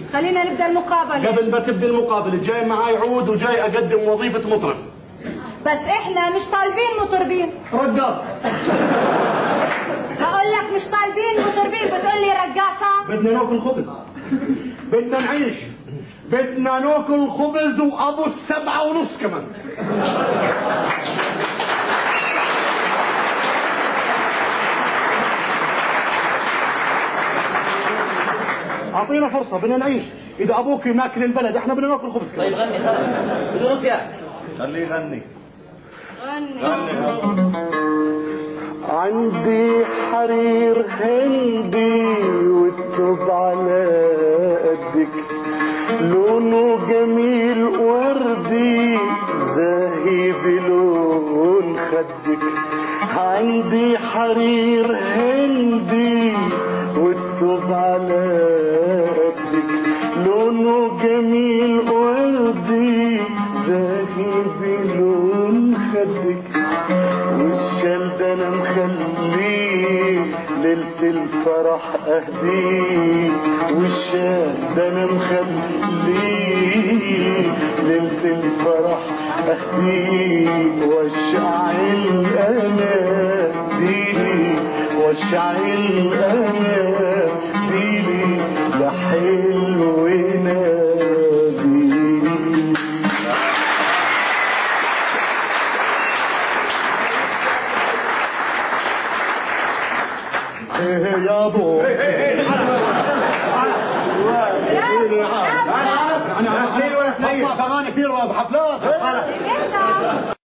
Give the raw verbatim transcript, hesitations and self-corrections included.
خلينا نبدا المقابله. قبل ما تبدي المقابله جاي معاي عود وجاي اقدم وظيفه مطرب. بس احنا مش طالبين مطربين، رقاص. بقول لك مش طالبين مطربين بتقول لي رقاصه. بدنا ناكل خبز، بدنا نعيش، بدنا ناكل خبز وابو السبعه ونص كمان. اعطينا فرصه، بدنا نعيش. اذا ابوك ماكل البلد احنا بدنا ناكل خبز كمان. طيب غني خلاص بدون نصيحه. خليه يغني. غني. غني. عندي حرير هندي والتوب على قدك، لونه جميل وردي زاهي بلون خدك. عندي حرير هندي والتوب على قدك، لونه جميل وردي زاهي بلون خدك. والشال ده انا مخليه ليلة الفرح اهديه، والشال ده انا مخليه ليلة الفرح اهديه. واشعل اناديلي واشعل اناديلي لحلو ناديلي. ايه يا ضو يعني انا انا انا كثير بحفلات.